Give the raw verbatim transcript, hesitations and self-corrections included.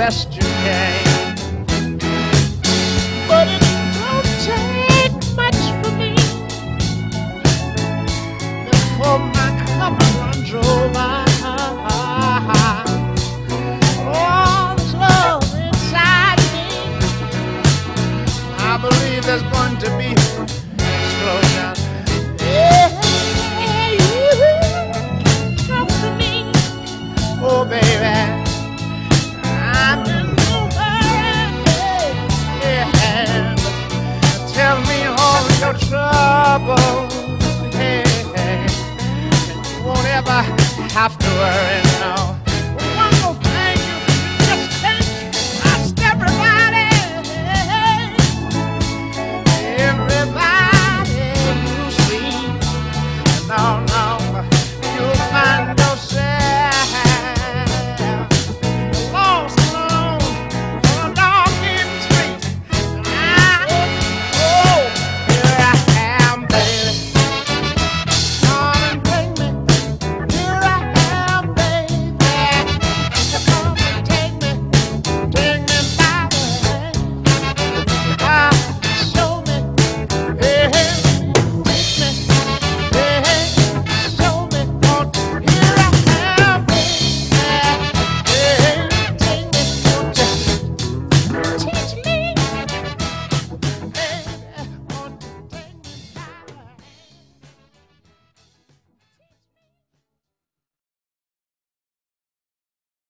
best you can. But it don't take much for me before my cup runs over. All this love inside me, I believe there's going to be an explosion. Yeah, you talk to me, oh baby, I'm in no hurry. Yeah, tell me all your troubles. Hey, you won't ever have to worry.